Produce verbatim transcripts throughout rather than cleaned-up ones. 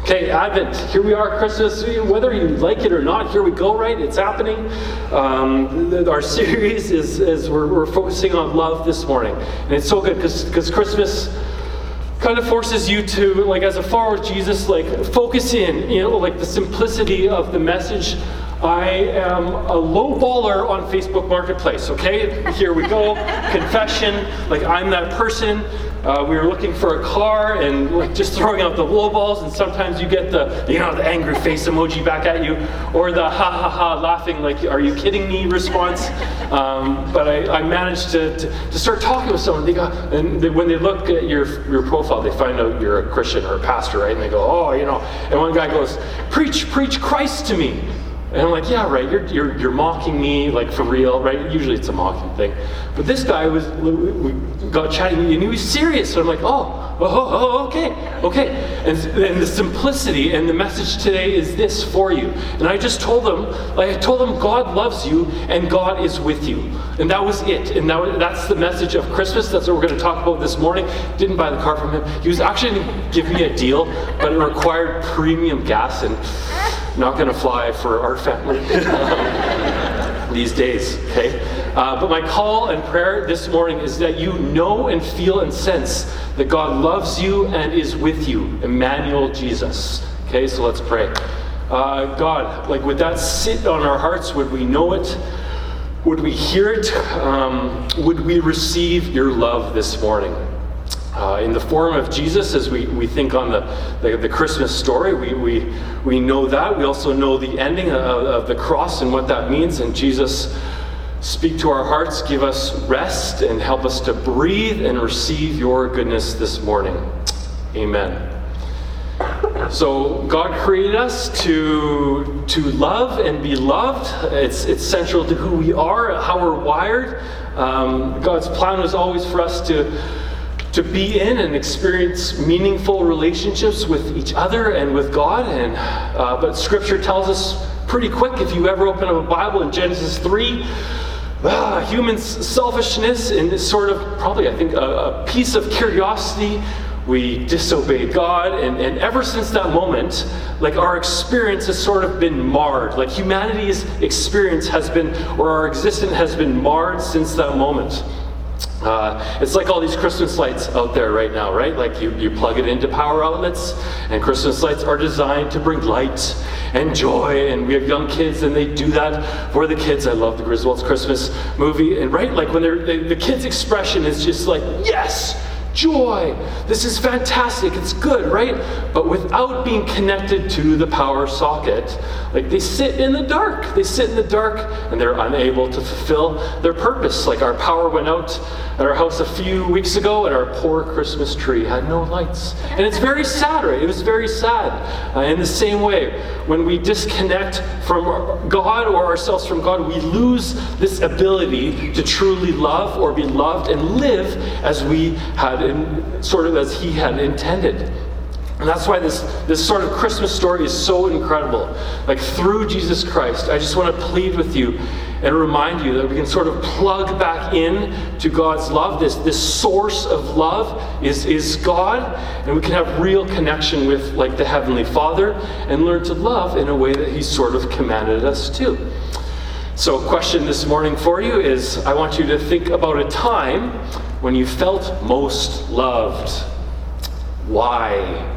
Okay, Advent, here we are, Christmas, whether you like it or not, here we go, right? It's happening. Um, our series is, is we're, we're focusing on love this morning. And it's so good because because Christmas kind of forces you to, like as a follower of Jesus, like focus in, you know, like the simplicity of the message. I am a low baller on Facebook Marketplace, okay? Here we go, confession, like I'm that person. Uh, we were looking for a car and like just throwing out the low balls, and sometimes you get the, you know, the angry face emoji back at you, or the ha ha ha laughing like, are you kidding me response. Um, but I, I managed to, to, to start talking with someone. They go, and they, when they look at your your profile, they find out you're a Christian or a pastor, right? And they go, oh, you know, and one guy goes, preach, preach Christ to me. And I'm like, yeah, right, you're, you're you're mocking me, like for real, right? Usually it's a mocking thing. But this guy was, we got chatting, and he was serious. So I'm like, oh, oh, oh okay, okay. And, and the simplicity and the message today is this for you. And I just told him, like I told him, God loves you and God is with you. And that was it. And that was, that's the message of Christmas. That's what we're going to talk about this morning. Didn't buy the car from him. He was actually going to give me a deal, but it required premium gas, and not going to fly for our family these days, okay? Uh, but my call and prayer this morning is that you know and feel and sense that God loves you and is with you, Emmanuel Jesus. Okay, so let's pray. Uh, God, like would that sit on our hearts? Would we know it? Would we hear it? Um, would we receive your love this morning? Uh, in the form of Jesus, as we, we think on the, the, the Christmas story, we, we, we know that. We also know the ending of, of the cross and what that means. And Jesus, speak to our hearts, give us rest, and help us to breathe and receive your goodness this morning. Amen. So God created us to, to love and be loved. It's, it's central to who we are, how we're wired. Um, God's plan was always for us to to be in and experience meaningful relationships with each other and with God. And uh, but Scripture tells us pretty quick, if you ever open up a Bible in Genesis three, ah, human selfishness and this sort of, probably I think, a, a piece of curiosity. We disobeyed God, and, and ever since that moment, like our experience has sort of been marred. Like humanity's experience has been, or our existence has been marred since that moment. Uh, it's like all these Christmas lights out there right now, right? Like you, you plug it into power outlets, and Christmas lights are designed to bring light and joy, and we have young kids and they do that for the kids. I love the Griswolds Christmas movie, and right, like when they're, they, the kids' expression is just like, yes, joy, this is fantastic, it's good, right? But without being connected to the power socket, like they sit in the dark. They sit in the dark and they're unable to fulfill their purpose. Like our power went out at our house a few weeks ago, and our poor Christmas tree had no lights. And it's very sad, right? It was very sad. Uh, in the same way, when we disconnect from God or ourselves from God, we lose this ability to truly love or be loved and live as we had in, sort of as He had intended. And that's why this, this sort of Christmas story is so incredible. Like through Jesus Christ, I just want to plead with you and remind you that we can sort of plug back in to God's love. This, this source of love is, is God, and we can have real connection with like the Heavenly Father and learn to love in a way that He sort of commanded us to. So a question this morning for you is, I want you to think about a time when you felt most loved. Why?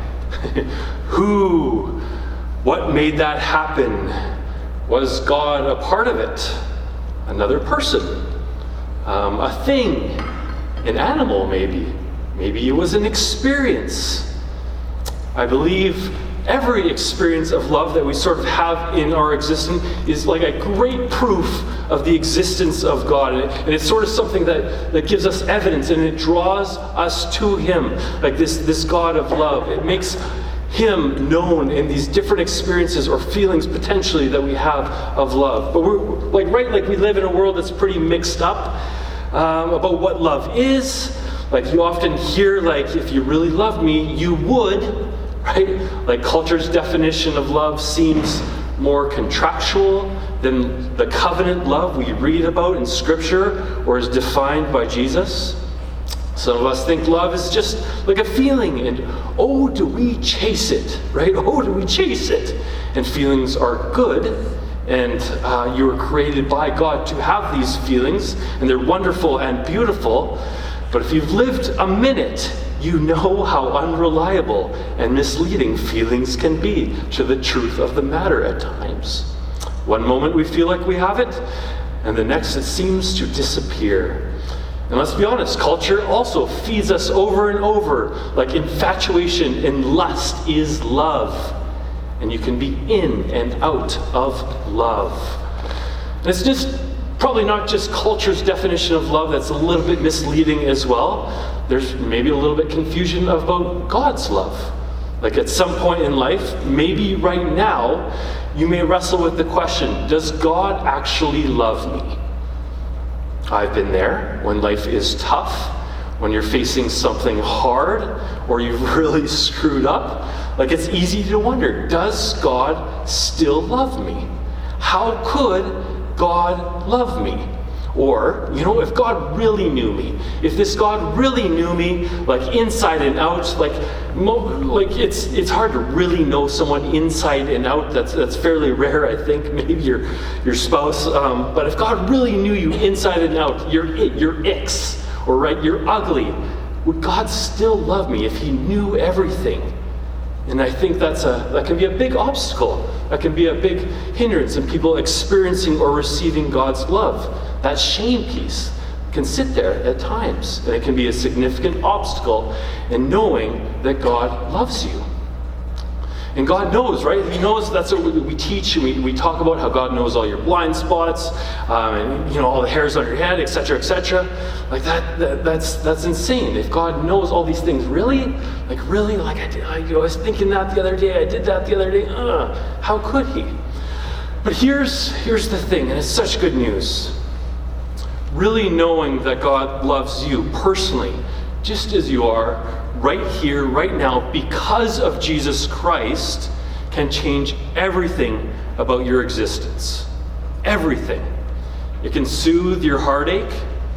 Who? What made that happen? Was God a part of it? Another person? Um, a thing? An animal, maybe? Maybe it was an experience. I believe every experience of love that we sort of have in our existence is like a great proof of the existence of God. And, it, and it's sort of something that, that gives us evidence, and it draws us to Him, like this, this God of love. It makes Him known in these different experiences or feelings potentially that we have of love. But we're like, right, like we live in a world that's pretty mixed up um, about what love is. Like you often hear, like, if you really loved me, you would, right? Like culture's definition of love seems more contractual than the covenant love we read about in Scripture or is defined by Jesus. Some of us think love is just like a feeling, and oh, do we chase it, right? Oh, do we chase it? And feelings are good, and uh, you were created by God to have these feelings, and they're wonderful and beautiful. But if you've lived a minute, you know how unreliable and misleading feelings can be to the truth of the matter at times. One moment we feel like we have it, and the next it seems to disappear. And let's be honest, culture also feeds us over and over, like infatuation and lust is love. And you can be in and out of love. And it's just probably not just culture's definition of love that's a little bit misleading as well. There's maybe a little bit confusion about God's love. Like at some point in life, maybe right now, you may wrestle with the question, does God actually love me? I've been there when life is tough, when you're facing something hard, or you've really screwed up. Like it's easy to wonder, does God still love me? How could God love me? Or, you know, if God really knew me, if this God really knew me, like inside and out, like, mo- like it's it's hard to really know someone inside and out. That's that's fairly rare, I think. Maybe your your spouse. Um, but if God really knew you inside and out, you're it, you're icks, or right, you're ugly. Would God still love me if He knew everything? And I think that's a that can be a big obstacle. That can be a big hindrance in people experiencing or receiving God's love. That shame piece can sit there at times, and it can be a significant obstacle in knowing that God loves you. And God knows, right? He knows. That's what we teach, and we, we talk about how God knows all your blind spots, um, and you know all the hairs on your head, et cetera, et cetera. Like that, that, that's that's insane. If God knows all these things, really, like really, like I, did, I, you know, I was thinking that the other day, I did that the other day. Uh, how could He? But here's here's the thing, and it's such good news. Really knowing that God loves you personally, just as you are, right here, right now, because of Jesus Christ, can change everything about your existence. Everything. It can soothe your heartache.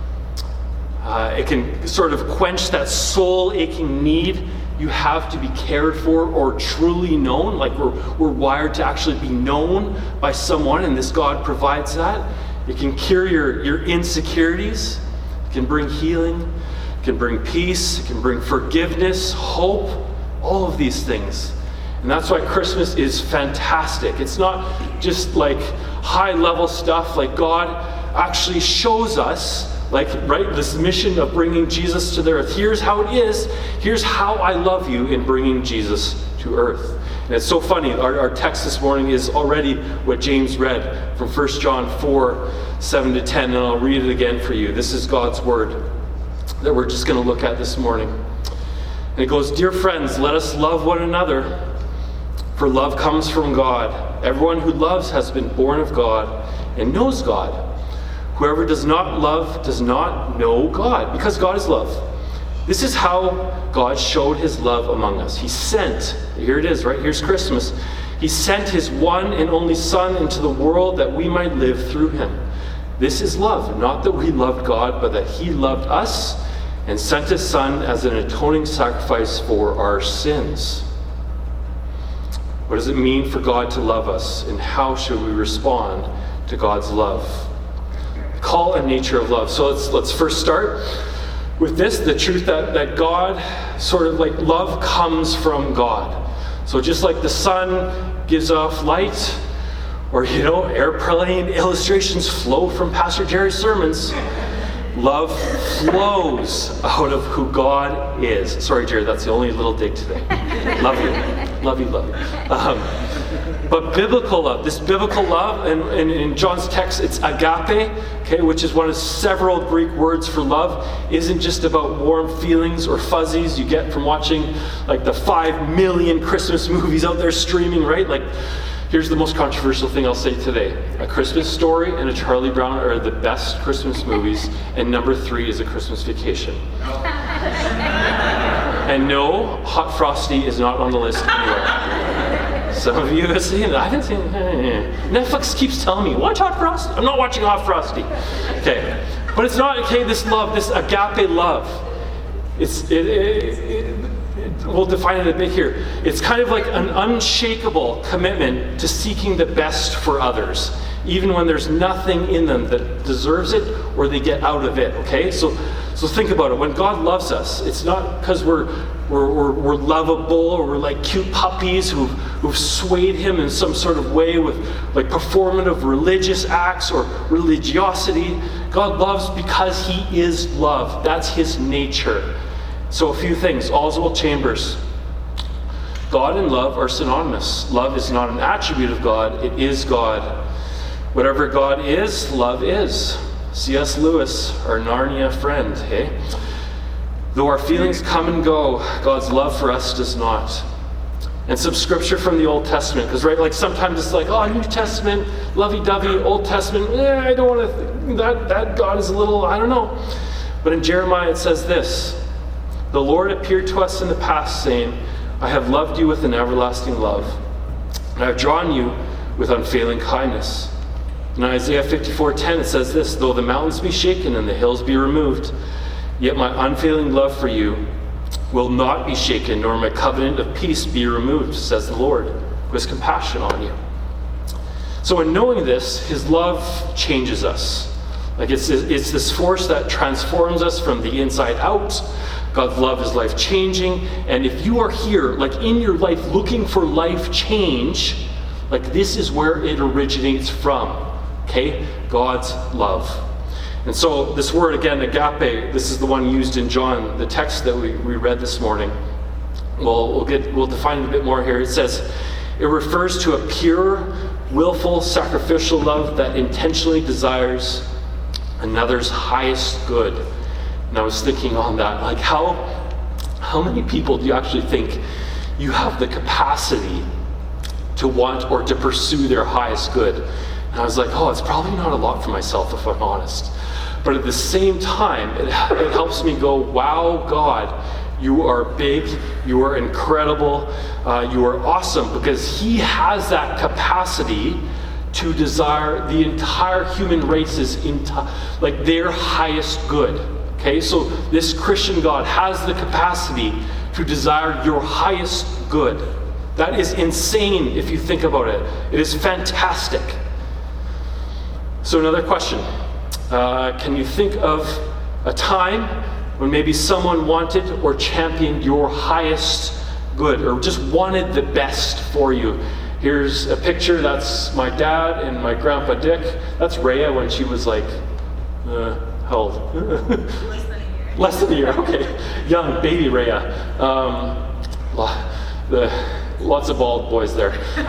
Uh, it can sort of quench that soul-aching need you have to be cared for or truly known. Like we're, we're wired to actually be known by someone, and this God provides that. It can cure your, your insecurities. It can bring healing. It can bring peace. It can bring forgiveness, hope, all of these things. And that's why Christmas is fantastic. It's not just like high-level stuff. Like God actually shows us, like, right, this mission of bringing Jesus to the earth. Here's how it is. Here's how I love you in bringing Jesus to earth. And it's so funny, our, our text this morning is already what James read from First John four, seven to ten, and I'll read it again for you. This is God's word that we're just going to look at this morning. And it goes, "Dear friends, let us love one another, for love comes from God. Everyone who loves has been born of God and knows God. Whoever does not love does not know God, because God is love. This is how God showed His love among us. He sent, here it is, right? Here's Christmas. He sent His one and only Son into the world that we might live through Him. This is love, not that we loved God, but that He loved us and sent His Son as an atoning sacrifice for our sins." What does it mean for God to love us, and how should we respond to God's love? Call and nature of love. So let's let's first start with this, the truth that, that God, sort of like love comes from God. So just like the sun gives off light, or you know, airplane illustrations flow from Pastor Jerry's sermons, love flows out of who God is. Sorry, Jerry, that's the only little dig today. Love you. Love you, love you. Um, but biblical love, this biblical love, and, and in John's text, it's agape, okay, which is one of several Greek words for love, isn't just about warm feelings or fuzzies you get from watching like the five million Christmas movies out there streaming, right? Like, here's the most controversial thing I'll say today. A Christmas Story and a Charlie Brown are the best Christmas movies, and number three is A Christmas Vacation. And no, Hot Frosty is not on the list anywhere. Some of you have seen it. I haven't seen it. Netflix keeps telling me, watch Hot Frosty. I'm not watching Hot Frosty. Okay. But it's not, okay, this love, this agape love, It's, it, it, it, it, we'll define it a bit here. It's kind of like an unshakable commitment to seeking the best for others, even when there's nothing in them that deserves it or they get out of it, okay? So so think about it. When God loves us, it's not because we're, we're, we're, we're lovable or we're like cute puppies who've, who've swayed him in some sort of way with like performative religious acts or religiosity. God loves because he is love. That's his nature. So a few things. Oswald Chambers. God and love are synonymous. Love is not an attribute of God. It is God. Whatever God is, love is. C S Lewis, our Narnia friend, hey? Though our feelings come and go, God's love for us does not. And some scripture from the Old Testament, because right, like sometimes it's like, oh, New Testament, lovey-dovey, Old Testament, eh, I don't want to, th- that, that God is a little, I don't know. But in Jeremiah it says this, the Lord appeared to us in the past saying, I have loved you with an everlasting love, and I have drawn you with unfailing kindness. In Isaiah fifty-four ten it says this, though the mountains be shaken and the hills be removed, yet my unfailing love for you will not be shaken, nor my covenant of peace be removed, says the Lord, who has compassion on you. So in knowing this, his love changes us. Like it's, it's this force that transforms us from the inside out. God's love is life-changing. And if you are here, like in your life, looking for life change, like this is where it originates from. Okay? God's love. And so this word again, agape, this is the one used in John, the text that we, we read this morning. Well, we'll get we'll define it a bit more here. It says, it refers to a pure, willful, sacrificial love that intentionally desires another's highest good. And I was thinking on that, like how how many people do you actually think you have the capacity to want or to pursue their highest good? And I was like, oh, it's probably not a lot for myself if I'm honest. But at the same time, it, it helps me go, wow, God, you are big, you are incredible, uh, you are awesome, because he has that capacity to desire the entire human race's enti- like their highest good. Okay, so this Christian God has the capacity to desire your highest good. That is insane if you think about it. It is fantastic. So another question. Uh, can you think of a time when maybe someone wanted or championed your highest good or just wanted the best for you? Here's a picture. That's my dad and my grandpa Dick. That's Rhea when she was like, uh, how old? Less than a year. Less than a year, okay. Young, baby Rhea. Um, the, lots of bald boys there.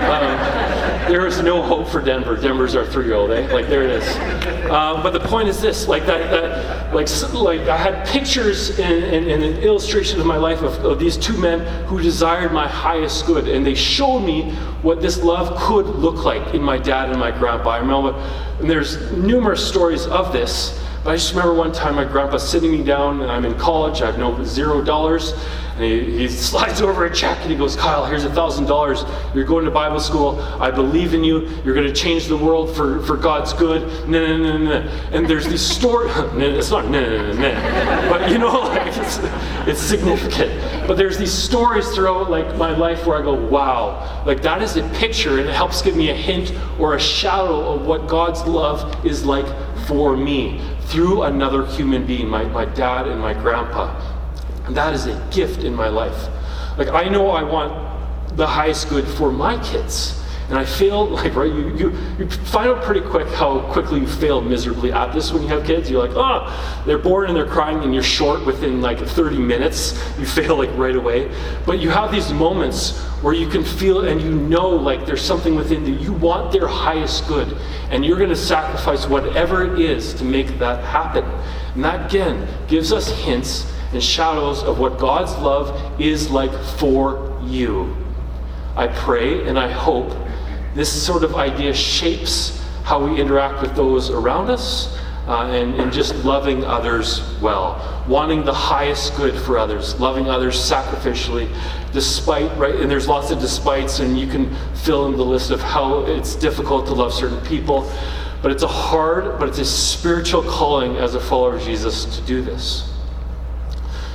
Um, there is no hope for Denver. Denver's our three-year-old, eh? Like, there it is. Um, but the point is this, like that, that like, like I had pictures and, and, and an illustration of my life of, of these two men who desired my highest good, and they showed me what this love could look like in my dad and my grandpa. I remember, and there's numerous stories of this, but I just remember one time my grandpa sitting me down, and I'm in college, I have no zero dollars, and he, he slides over a check and he goes, Kyle, here's a thousand dollars. You're going to Bible school. I believe in you. You're going to change the world for, for God's good. Nah, nah, nah, nah. And there's these stories. It's not nah, nah, nah, nah. But you know, like it's, it's significant. But there's these stories throughout like my life where I go, wow, like that is a picture, and it helps give me a hint or a shadow of what God's love is like for me through another human being, my, my dad and my grandpa. And that is a gift in my life. Like, I know I want the highest good for my kids. And I failed, like, right, you, you, you find out pretty quick how quickly you fail miserably at this when you have kids. You're like, oh, they're born and they're crying and you're short within like thirty minutes. You fail like right away. But you have these moments where you can feel and you know like there's something within you. You want their highest good. And you're going to sacrifice whatever it is to make that happen. And that, again, gives us hints and shadows of what God's love is like for you. I pray and I hope this sort of idea shapes how we interact with those around us uh, and, and just loving others well, wanting the highest good for others, loving others sacrificially, despite, right, and there's lots of despites, and you can fill in the list of how it's difficult to love certain people, but it's a hard, but it's a spiritual calling as a follower of Jesus to do this.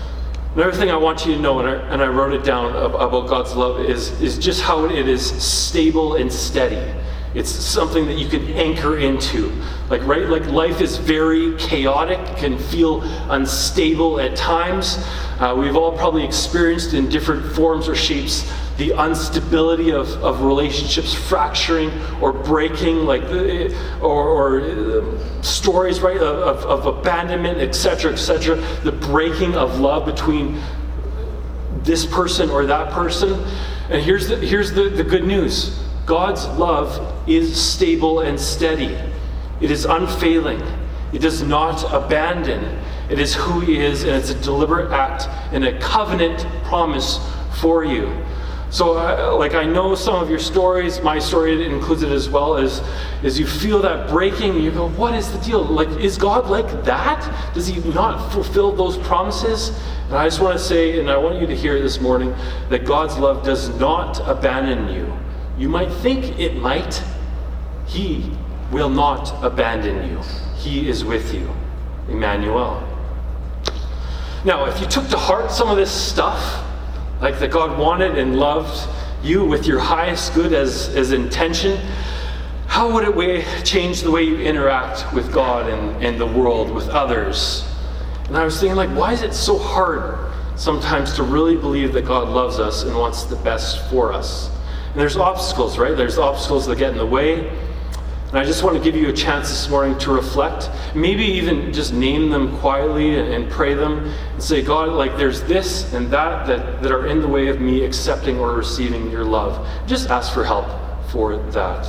Another thing I want you to know, and I, and I wrote it down about God's love, is, is just how it is stable and steady. It's something that you can anchor into. Like, right, like life is very chaotic, can feel unstable at times. Uh, we've all probably experienced in different forms or shapes the instability of, of relationships fracturing or breaking, like the, or, or uh, stories, right, of, of abandonment, et cetera, et cetera. The breaking of love between this person or that person. And here's the here's the, the good news. God's love is stable and steady. It is unfailing. It does not abandon. It is who He is, and it's a deliberate act and a covenant promise for you. So, uh, like, I know some of your stories, my story includes it as well, as, as you feel that breaking, you go, what is the deal? Like, is God like that? Does He not fulfill those promises? And I just want to say, and I want you to hear this morning, that God's love does not abandon you. You might think it might. He will not abandon you. He is with you. Emmanuel. Now, if you took to heart some of this stuff, like that God wanted and loved you with your highest good as, as intention, how would it way, change the way you interact with God and, and the world, with others? And I was thinking, like, why is it so hard sometimes to really believe that God loves us and wants the best for us? And there's obstacles, right? There's obstacles that get in the way. And I just want to give you a chance this morning to reflect. Maybe even just name them quietly and, and pray them and say, God, like there's this and that, that that are in the way of me accepting or receiving your love. Just ask for help for that.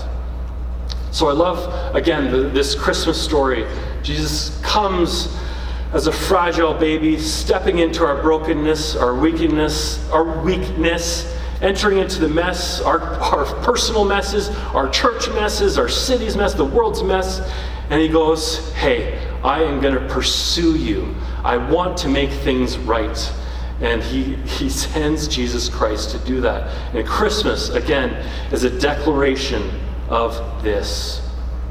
So I love, again, the, this Christmas story. Jesus comes as a fragile baby, stepping into our brokenness, our weakness, our weakness, entering into the mess, our, our personal messes, our church messes, our city's mess, the world's mess. And He goes, hey, I am going to pursue you. I want to make things right. And he, he sends Jesus Christ to do that. And Christmas, again, is a declaration of this.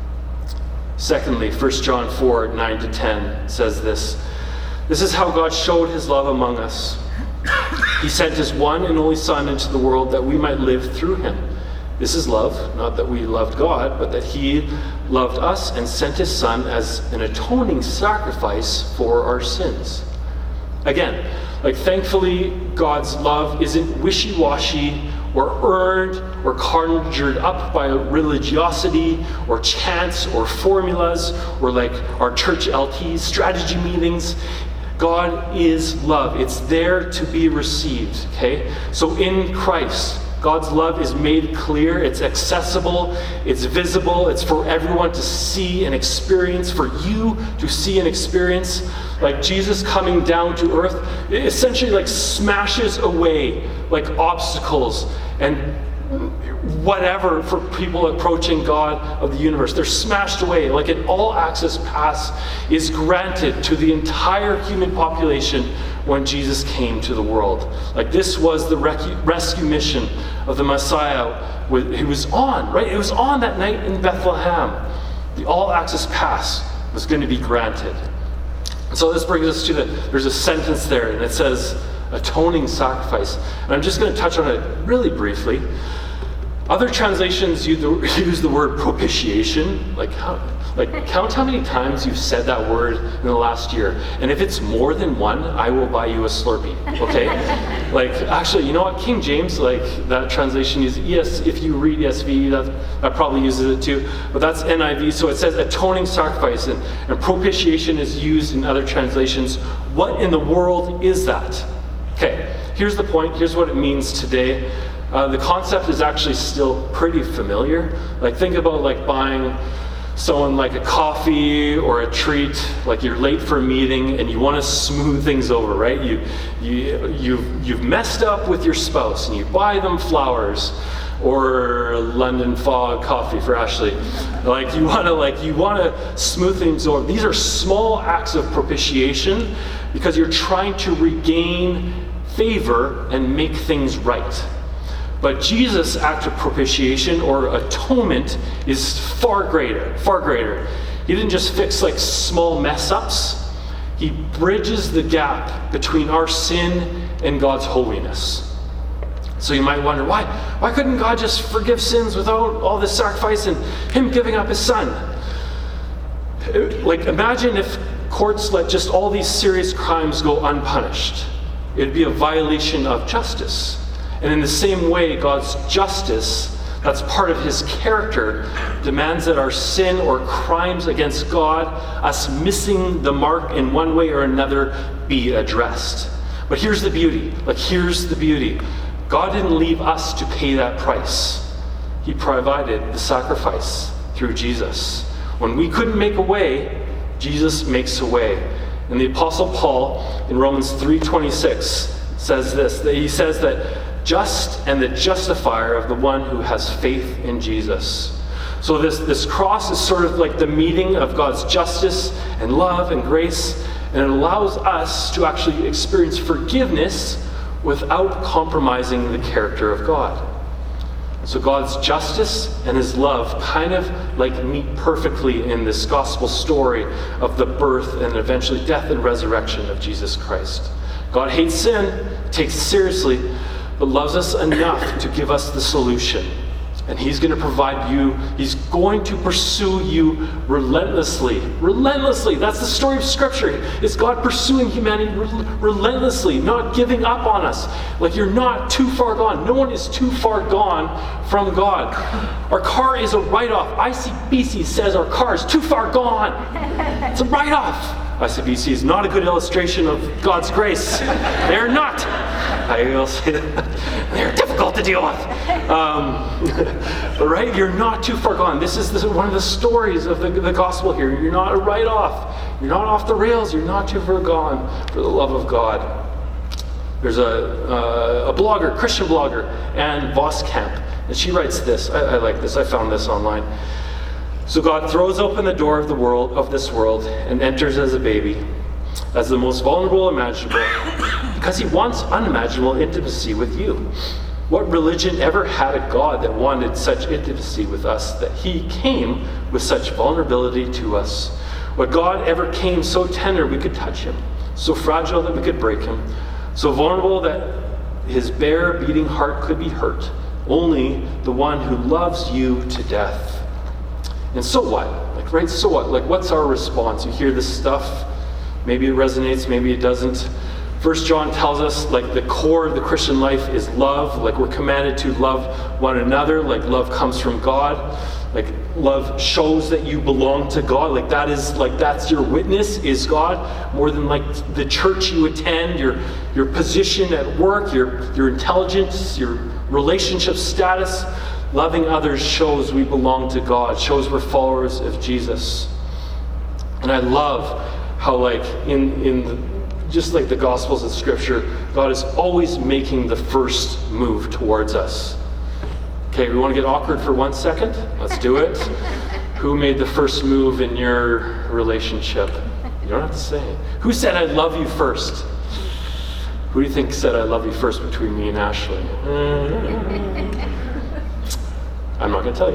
Secondly, First John four, nine to ten says this. This is how God showed His love among us. He sent His one and only Son into the world that we might live through Him. This is love, not that we loved God, but that He loved us and sent His Son as an atoning sacrifice for our sins. Again, like thankfully, God's love isn't wishy-washy or earned or conjured up by religiosity or chants or formulas or like our church L Ts, strategy meetings. God is love. It's there to be received, okay? So in Christ, God's love is made clear, it's accessible, it's visible, it's for everyone to see and experience, for you to see and experience. Like Jesus coming down to earth, it essentially like smashes away like obstacles and whatever for people approaching God of the universe. They're smashed away. Like an all-access pass is granted to the entire human population when Jesus came to the world. Like this was the rec- rescue mission of the Messiah. He was on, right? It was on that night in Bethlehem. The all-access pass was going to be granted. So this brings us to the, there's a sentence there and it says, atoning sacrifice. And I'm just going to touch on it really briefly. Other translations use the, use the word propitiation. Like, how, like count how many times you've said that word in the last year. And if it's more than one, I will buy you a Slurpee. Okay? Like, actually, you know what? King James, like that translation uses E S. If you read E S V, that, that probably uses it too. But that's N I V. So it says atoning sacrifice, and, and propitiation is used in other translations. What in the world is that? Okay. Here's the point. Here's what it means today. Uh, the concept is actually still pretty familiar. Like think about like buying someone like a coffee or a treat, like you're late for a meeting and you want to smooth things over, right? You, you, you've, you've messed up with your spouse and you buy them flowers or London Fog coffee for Ashley. Like you want to like you want to smooth things over. These are small acts of propitiation because you're trying to regain favor and make things right. But Jesus' act of propitiation or atonement is far greater, far greater. He didn't just fix like small mess ups. He bridges the gap between our sin and God's holiness. So you might wonder, why, why couldn't God just forgive sins without all this sacrifice and him giving up his son? Like, imagine if courts let just all these serious crimes go unpunished. It'd be a violation of justice. And in the same way, God's justice, that's part of his character, demands that our sin or crimes against God, us missing the mark in one way or another, be addressed. But here's the beauty. Like, here's the beauty. God didn't leave us to pay that price. He provided the sacrifice through Jesus. When we couldn't make a way, Jesus makes a way. And the Apostle Paul in Romans three twenty-six says this, that he says that just and the justifier of the one who has faith in Jesus. So this, this cross is sort of like the meeting of God's justice and love and grace, and it allows us to actually experience forgiveness without compromising the character of God. So God's justice and his love kind of like meet perfectly in this gospel story of the birth and eventually death and resurrection of Jesus Christ. God hates sin, takes it seriously, but loves us enough to give us the solution. And he's going to provide you, he's going to pursue you relentlessly. Relentlessly. That's the story of Scripture. It's God pursuing humanity re- relentlessly, not giving up on us. Like, you're not too far gone. No one is too far gone from God. Our car is a write-off. I C B C says our car is too far gone. It's a write-off. I C B C is not a good illustration of God's grace. They're not. I will say that. They're difficult to deal with. Um, right? You're not too far gone. This is the, one of the stories of the, the gospel here. You're not a write-off. You're not off the rails. You're not too far gone for the love of God. There's a, uh, a blogger, Christian blogger, Anne Voskamp, and she writes this. I, I like this. I found this online. So God throws open the door of the world, of this world, and enters as a baby, as the most vulnerable imaginable, because he wants unimaginable intimacy with you. What religion ever had a God that wanted such intimacy with us, that he came with such vulnerability to us? What God ever came so tender we could touch him, so fragile that we could break him, so vulnerable that his bare beating heart could be hurt? Only the one who loves you to death. And so what? Like, right, so what? Like, what's our response? You hear this stuff, maybe it resonates, maybe it doesn't. First John tells us, like, the core of the Christian life is love. Like, we're commanded to love one another. Like, love comes from God. Like, love shows that you belong to God. Like, that is, like, that's your witness, is God. More than, like, the church you attend, your your position at work, your your intelligence, your relationship status. Loving others shows we belong to God, shows we're followers of Jesus. And I love how, like, in, in the, just like the Gospels and Scripture, God is always making the first move towards us. Okay, we want to get awkward for one second? Let's do it. Who made the first move in your relationship? You don't have to say it. Who said, I love you first? Who do you think said, I love you first between me and Ashley? I'm not going to tell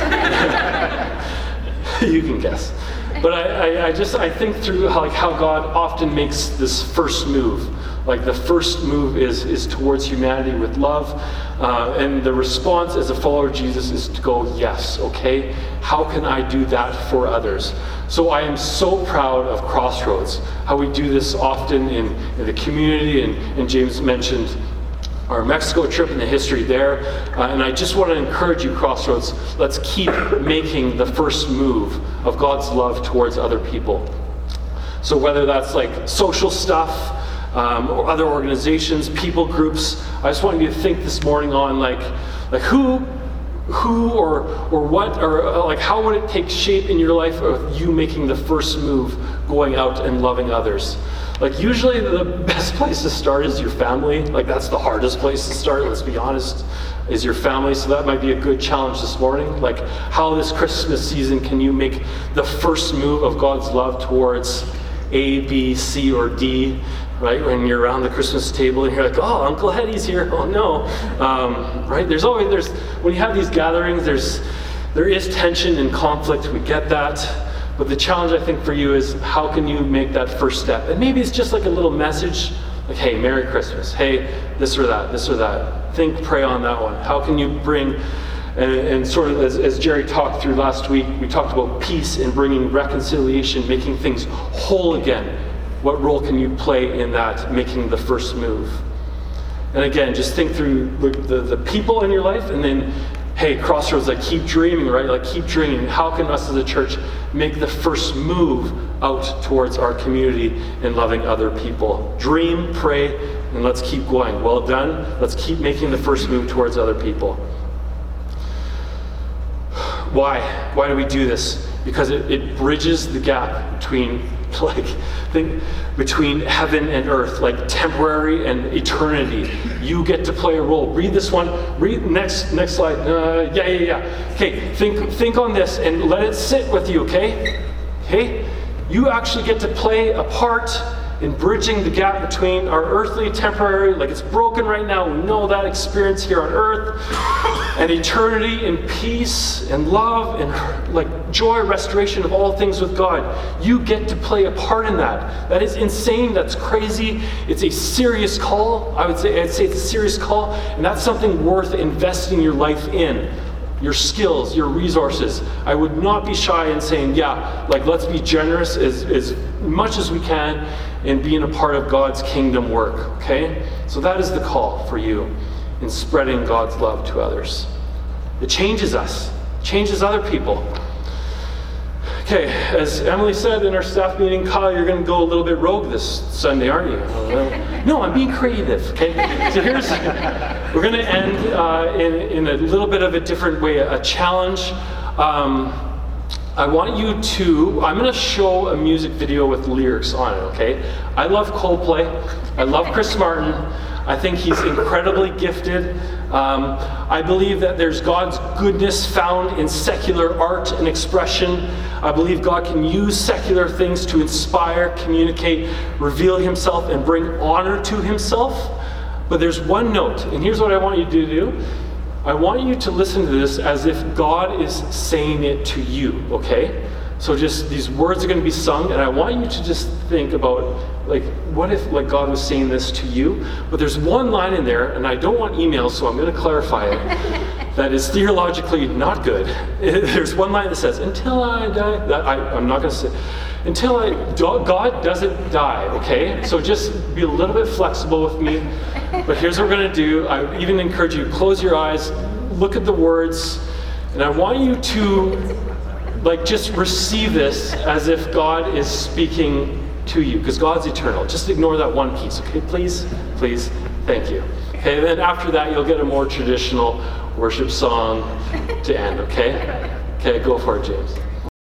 you. You can guess. But I, I, I just, I think through how, like, how God often makes this first move. Like, the first move is, is towards humanity with love. Uh, and the response as a follower of Jesus is to go, yes, okay, how can I do that for others? So I am so proud of Crossroads, how we do this often in, in the community, and, and James mentioned our Mexico trip and the history there. Uh, and I just want to encourage you, Crossroads, let's keep making the first move of God's love towards other people. So whether that's like social stuff, um, or other organizations, people groups, I just want you to think this morning on like, like who, who or or what, or uh, like how would it take shape in your life of you making the first move, going out and loving others? Like, usually the best place to start is your family. Like, that's the hardest place to start, let's be honest, is your family. So that might be a good challenge this morning. Like, how this Christmas season can you make the first move of God's love towards A, B, C, or D, right? When you're around the Christmas table and you're like, oh, Uncle Hetty's here. Oh, no. Um, right? There's always, there's, when you have these gatherings, there's, there is tension and conflict. We get that. But the challenge, I think, for you is how can you make that first step? And maybe it's just like a little message, like, hey, Merry Christmas. Hey, this or that, this or that. Think, pray on that one. How can you bring, and, and sort of as, as Jerry talked through last week, we talked about peace and bringing reconciliation, making things whole again. What role can you play in that, making the first move? And again, just think through the, the, the people in your life, and then, hey, Crossroads, like keep dreaming, right? Like keep dreaming. How can us as a church make the first move out towards our community and loving other people? Dream, pray, and let's keep going. Well done. Let's keep making the first move towards other people. Why? Why do we do this? Because it, it bridges the gap between, like, think between heaven and earth, like temporary and eternity. You get to play a role. Read this one. Read next next slide. Uh, yeah, yeah, yeah. Okay, think think on this and let it sit with you. Okay, okay. You actually get to play a part in bridging the gap between our earthly, temporary, like it's broken right now. We know that experience here on earth, and eternity and peace and love and like joy, restoration of all things with God. You get to play a part in that. That is insane. That's crazy. It's a serious call. I would say I'd say it's a serious call, and that's something worth investing your life in. Your skills, your resources. I would not be shy in saying, yeah, like let's be generous as, as much as we can in being a part of God's kingdom work, okay? So that is the call for you in spreading God's love to others. It changes us, changes other people. Okay, as Emily said in our staff meeting, Kyle, you're going to go a little bit rogue this Sunday, aren't you? No, I'm being creative, okay? So here's, we're going to end uh, in, in a little bit of a different way, a challenge. Um, I want you to, I'm going to show a music video with lyrics on it, okay? I love Coldplay. I love Chris Martin. I think he's incredibly gifted. Um, I believe that there's God's goodness found in secular art and expression. I believe God can use secular things to inspire, communicate, reveal himself, and bring honor to himself. But there's one note, and here's what I want you to do. I want you to listen to this as if God is saying it to you, okay? So just these words are going to be sung, and I want you to just think about, like, what if like God was saying this to you? But there's one line in there, and I don't want emails, so I'm going to clarify it, that is theologically not good. There's one line that says, until I die, that I, I'm not going to say, until I, God doesn't die, okay? So just be a little bit flexible with me. But here's what we're going to do. I even encourage you, close your eyes, look at the words, and I want you to like just receive this as if God is speaking to you, because God's eternal. Just ignore that one piece, okay? Please, please, thank you. Okay, then after that, you'll get a more traditional worship song to end, okay? Okay, go for it, James.